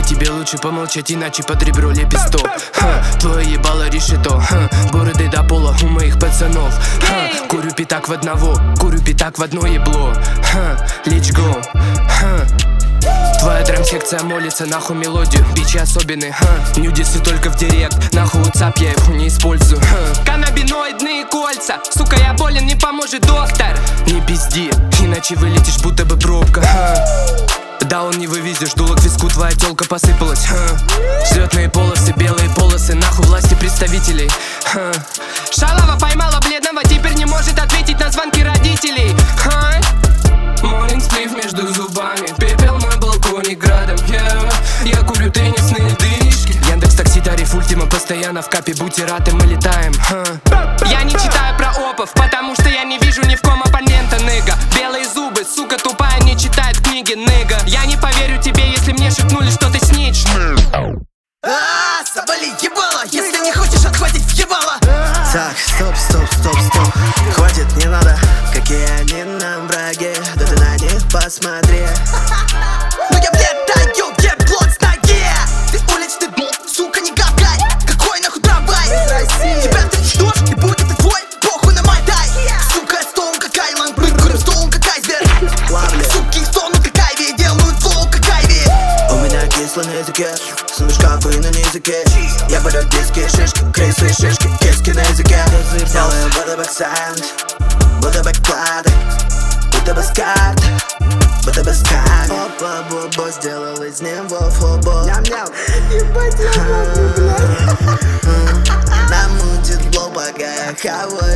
Тебе лучше помолчать, иначе под ребро лепесток. Твое ебало решето, бороды до пола у моих пацанов. Курю пятак в одного, курю пятак в одно ебло. Let's go. Твоя драм-секция молится, нахуй мелодию, бичи особенные, нюдисы только в директ, нахуй WhatsApp, я их не использую. Каннабиноидные кольца, сука, я болен, не поможет доктор. Не пизди, иначе вылетишь, будто бы пробка. Да он не вывезешь, дуло к виску, твоя тёлка посыпалась. Взлетные полосы, белые полосы, нахуй власти представителей. Шалава поймала бледного, теперь не может ответить на звонки родителей. Morning сплив между зубами, пепел на балконе градом. Я курю теннисные дышки. Яндекс такси, тариф ультима, постоянно в капе, бутераты, мы летаем. Я не читаю про опов, потому что я не вижу ни в ком оппонента, ныга. Белые зубы, сука тупая, не читает книги, ныга. Я не поверю тебе, если мне шепнули, что ты снич. Соболи ебало, если не хочешь отхватить въебало. Так, стоп, хватит, не надо. Какие они нам враги, да ты на них посмотри. Ну я, блядь, даю, где плод с ноги. Ты уличный, сука, не говляй. Какой нахуй трамвай? Тебя ты ждешь, и будет и твой, похуй на мой дай. Сука, стол как Айланд, прыгаю стол как айсберг. Суки, стол как Айви, делают флоу как Айви. У меня кисло на языке, снова шкафы на языке. Я беру диски, шишки, крысы, шишки, киски на языке. Делаю будто бы саунд, будто бы клады, будто бы скарт, будто бы скарт. Опа, бобо, сделал из него фобо. Ебать, я могу, блядь. Намутит в лоб, пока я хаваю.